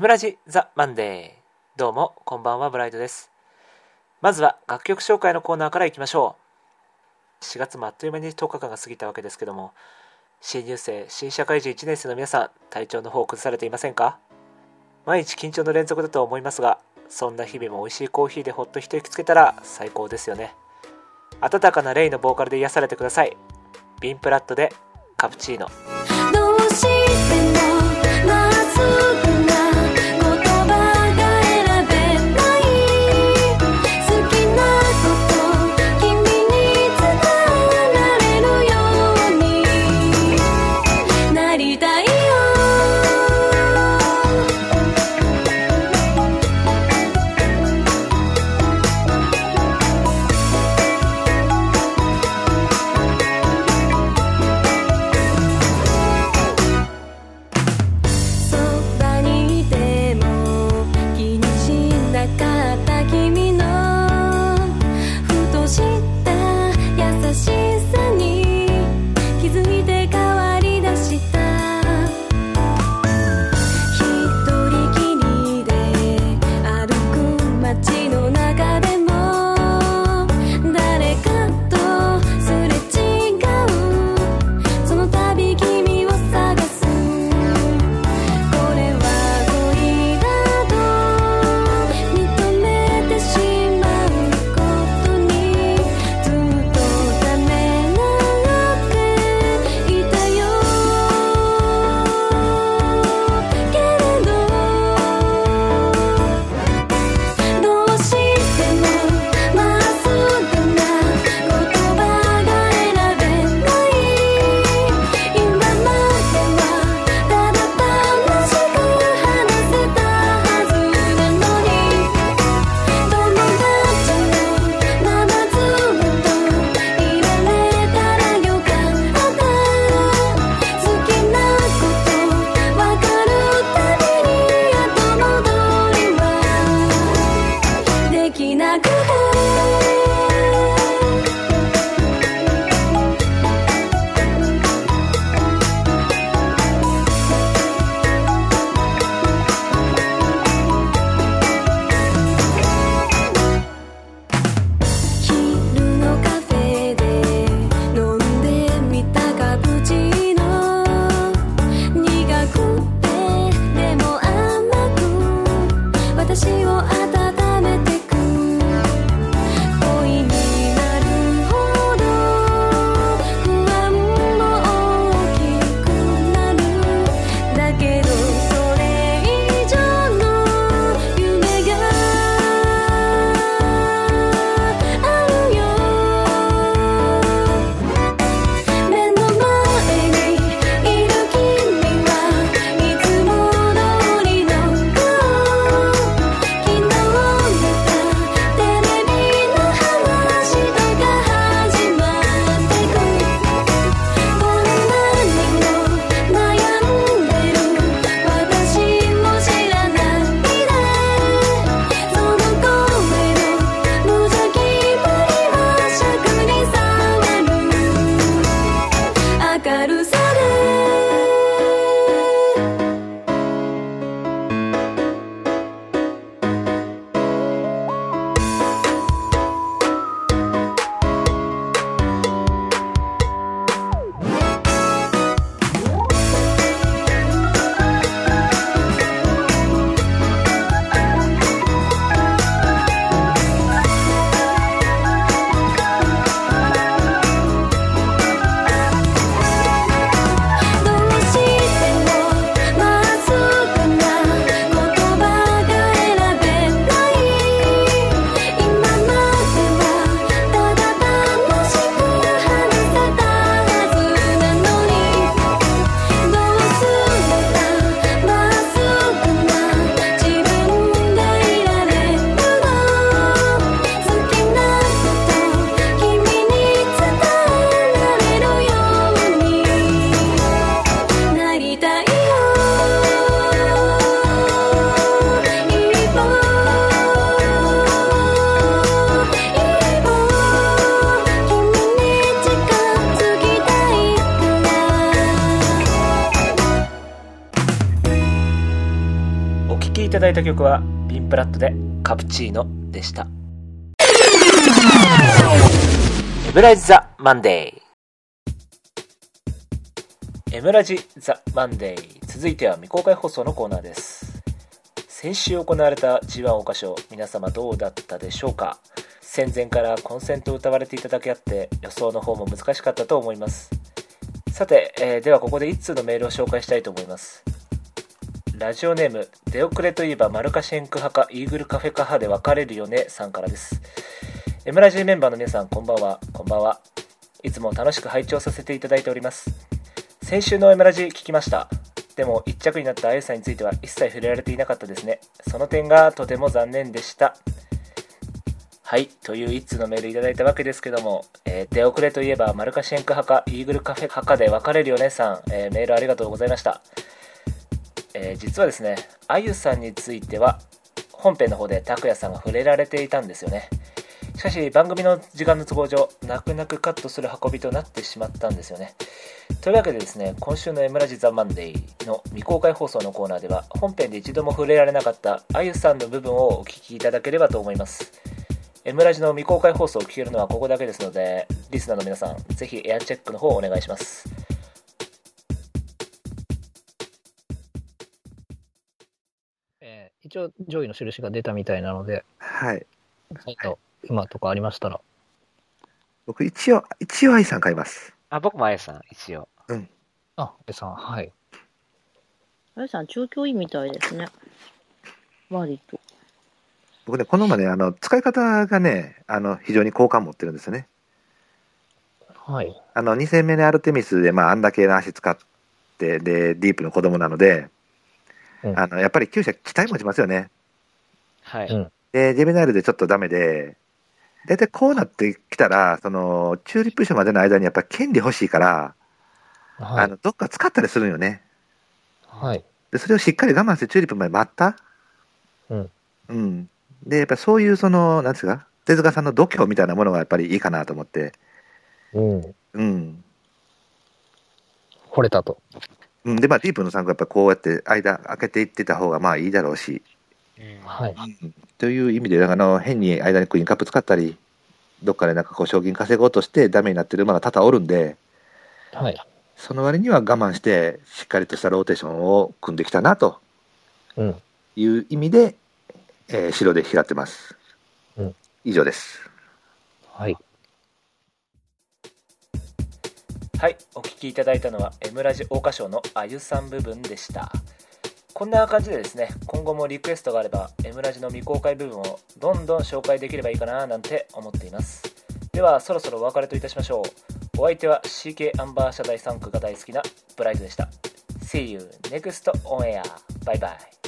ムラジザ・マンデー。どうもこんばんは、ブライトです。まずは楽曲紹介のコーナーからいきましょう。4月もあっという間に10日間が過ぎたわけですけども、新入生新社会人1年生の皆さん、体調の方を崩されていませんか？毎日緊張の連続だと思いますが、そんな日々も美味しいコーヒーでほっと一息つけたら最高ですよね。温かなレイのボーカルで癒されてください。ビンプラットでカプチーノ。 どうしてもまっすぐな言葉が選べない。好きなこと君に伝えられるようになりたいよ。 ただいた曲はピンプラットでカプチーノでした。エムラジザ・マンデー。エムラジザ・マンデー、続いては未公開放送のコーナーです。先週行われた G1 桜花賞、皆様どうだったでしょうか。戦前から混戦と歌われていただけあって予想の方も難しかったと思います。さて、ではここで1通のメールを紹介したいと思います。ラジオネーム出遅れといえばマルカシェンク派かイーグルカフェか派で分かれるよねさんからです。エムラジメンバーの皆さん、こんばんは。こんばんは。いつも楽しく拝聴させていただいております。先週のエムラジ聞きました。でも一着になったあゆさんについては一切触れられていなかったですね。その点がとても残念でした。はい、という一通のメールいただいたわけですけども、出遅れといえばマルカシェンク派かイーグルカフェ派かで分かれるよねさん、メールありがとうございました。実はですね、あゆさんについては本編の方で拓也さんが触れられていたんですよね。しかし番組の時間の都合上泣く泣くカットする運びとなってしまったんですよね。というわけでですね、今週のエムラジザ・マンデーの未公開放送のコーナーでは本編で一度も触れられなかったあゆさんの部分をお聞きいただければと思います。エムラジの未公開放送を聞けるのはここだけですので、リスナーの皆さんぜひエアチェックの方をお願いします。 一応上位の印が出たみたいなので、 はい。 今とかありましたら。 僕一応愛さん買います。 僕もあゆさん一応。 愛さん、はい。 あゆさん中京いいみたいですね。割と。 僕ね、この馬ね、使い方がね、非常に好感持ってるんですよね。 はい。 2戦目のアルテミスで、あんだけの足使って、で、ディープの子供なので、やっぱり厩舎期待持ちますよね。 はい。 で、ジェミナイルでちょっとダメで、大体こうなってきたら、チューリップ賞までの間にやっぱり権利欲しいから、 はい。 どっか使ったりするんよね。 はい。 で、それをしっかり我慢してチューリップまで待った。 うん。 で、やっぱりそういうなんですか、手塚さんの度胸みたいなものがやっぱりいいかなと思って。 惚れたと。 で、ディープの参考はやっぱこうやって間開けていってた方がいいだろうし。 はい。 という意味で、変に間にクイーンカップ使ったり、どっかで賞金稼ごうとしてダメになってる馬が多々おるんで、 はい。 その割には我慢して、しっかりとしたローテーションを組んできたなという意味で、白で拾ってます。以上です。 はい。 はい、お聞きいただいたのはエムラジ桜花賞のあゆさん部分でした。こんな感じでですね、今後もリクエストがあればエムラジの未公開部分をどんどん紹介できればいいかななんて思っています。ではそろそろお別れといたしましょう。お相手は CK アンバー社大3区が大好きなブライトでした。See you next on air. バイバイ。